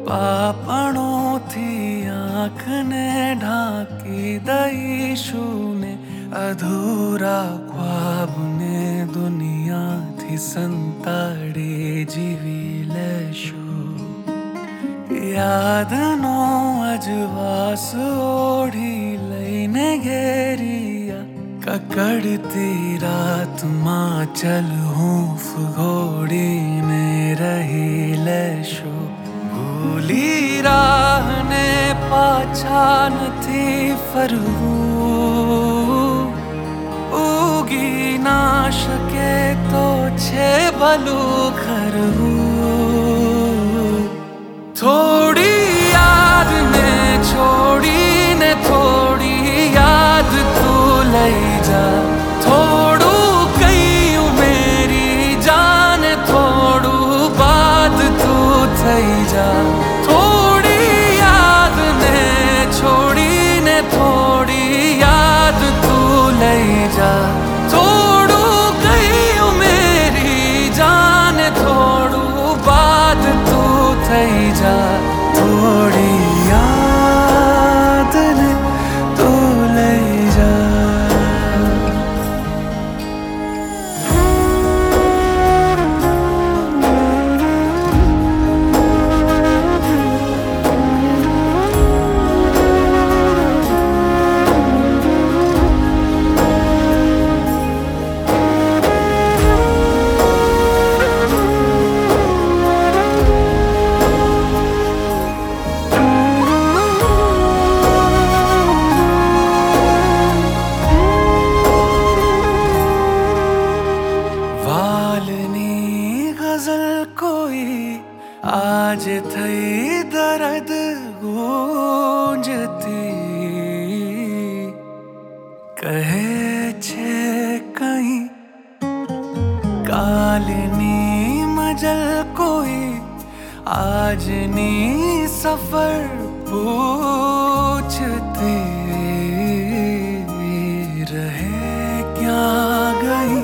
पापणों थी आँख ने ढांकी दईशु ने अधूरा ख्वाब ने दुनिया थी संताड़ी जीवी लेशु यादनो अजवास ओढ़ी लईने घेरिया ककड़ती रात माँ चल हूफ घोड़ी ने रही लेशु भूली राह ने पाछान थी फरू उगी ना शके तो छे भलू खरू थोड़ी याद ने छोड़ी ने थोड़ी याद तू लई जा थोड़ू कई मेरी जान थोड़ू बात तू थई जा थोड़ी याद ने छोड़ी ने थोड़ी याद तू लई जा थोड़ू कई मेरी जान थोड़ू बात तू थई जा थोड़ी याद ने तू लई जा। कोई आज थई दर्द गूंजती कहे छे कहीं कालनी मजल कोई आज नी सफर पूछती रहे क्या गई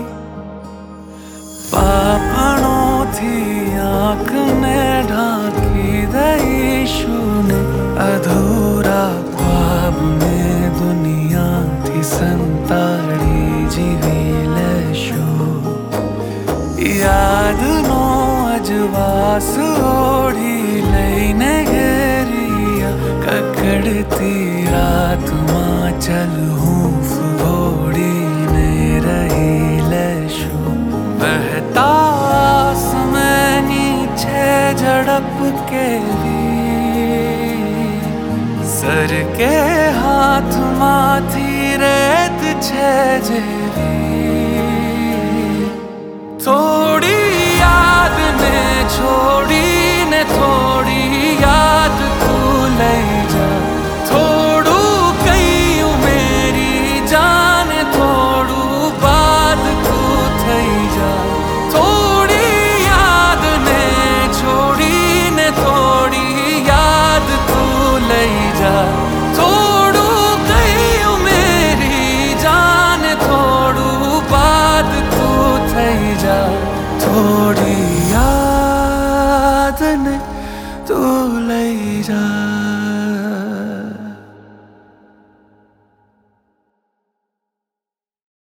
पापणों थी आँख ने ढांकी दईशु ने अधूरा ख्वाब में दुनिया थी संताड़ी जीवी लेशु याद नो अजवास ओढ़ी लईने घेरिया ककड़ती रात माँ चल हूफ घोड़ी ने रही लेशु बहता समय नीचे झड़प के सर के हाथ माथी रेत छे जेरी थोड़ी याद ने छोड़ी ने थोड़ी याद तू लई जा थोड़ू कई मेरी जान थोड़ू बात तू थई जा थोड़ी याद ने छोड़ी ने थोड़ी याद तू लई जा थोड़ू कई मेरी जान थोड़ू बात तू थई जा थोड़ी याद ने तू लई जा।